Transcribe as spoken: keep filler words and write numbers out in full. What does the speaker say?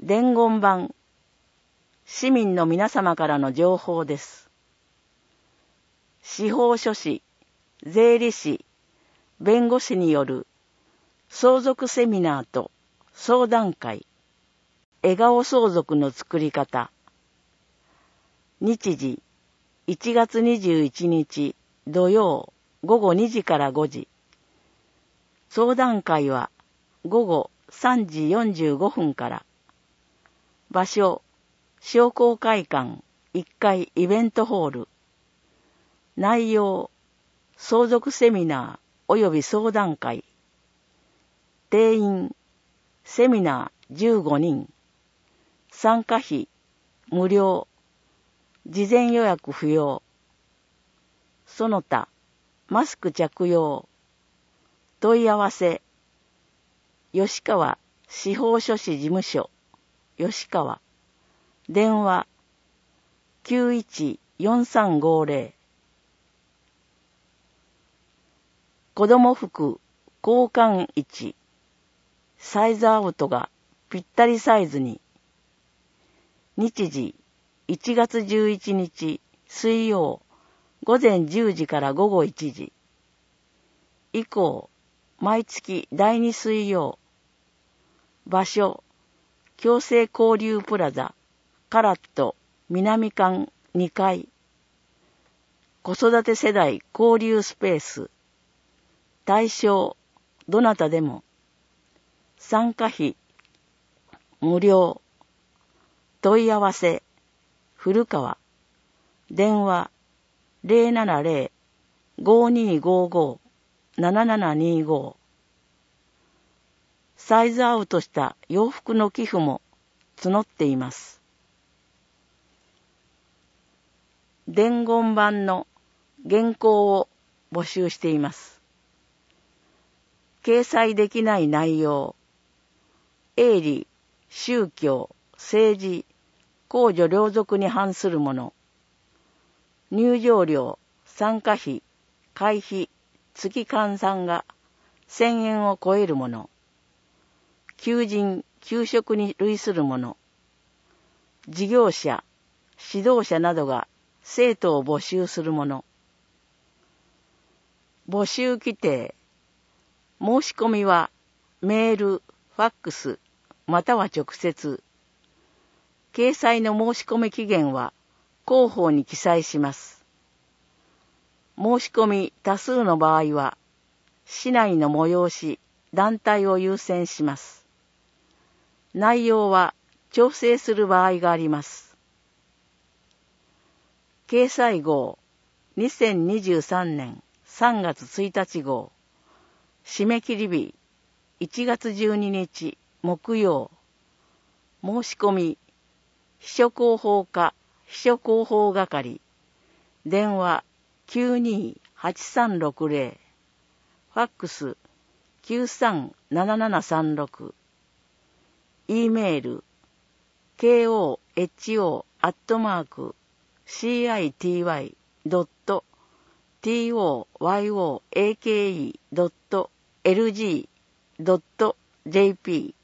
伝言板、市民の皆様からの情報です。司法書士、税理士、弁護士による相続セミナーと相談会、笑顔相続の作り方。日時、いちがつにじゅういちにち土曜ごごにじからごじ。相談会はごごさんじよんじゅうごふんから。場所、商工会館いっかいイベントホール。内容、相続セミナー及び相談会。定員、セミナーじゅうごにん。参加費、無料。事前予約不要。その他、マスク着用。問い合わせ、吉川司法書士事務所、吉川。電話、きゅういちよんさんごぜろ。子供服交換位置。サイズアウトがぴったりサイズに。日時、いちがつじゅういちにち水曜ごぜんじゅうじからごごいちじ。以降、毎月だいに水曜。場所、共生交流プラザ、カラット南館にかい。子育て世代交流スペース。対象、どなたでも。参加費、無料。問い合わせ、古川。電話、ゼロななゼロ ごにーごーごー ななななにーごー。サイズアウトした洋服の寄付も募っています。伝言板の原稿を募集しています。掲載できない内容、営利、宗教、政治、公序良俗に反するもの、入場料、参加費、会費、月換算がせんえんを超えるもの、求人、求職に類するもの、事業者、指導者などが生徒を募集するもの。募集規定。申し込みはメール、ファックス、または直接。掲載の申し込み期限は広報に記載します。申し込み多数の場合は、市内の催し、団体を優先します。内容は調整する場合があります。掲載号にせんにじゅうさんねんさんがつついたち号。締め切り日いちがつじゅうににち木曜。申し込み秘書広報課秘書広報係。電話 きゅうにーはちさんろくぜろ。ファックス きゅうさんななななさんろく。E メール ケーオーエイチオー アットマーク シーアイティーワイ ドット トヨーケーイー ドット エルジー ドット ジェーピー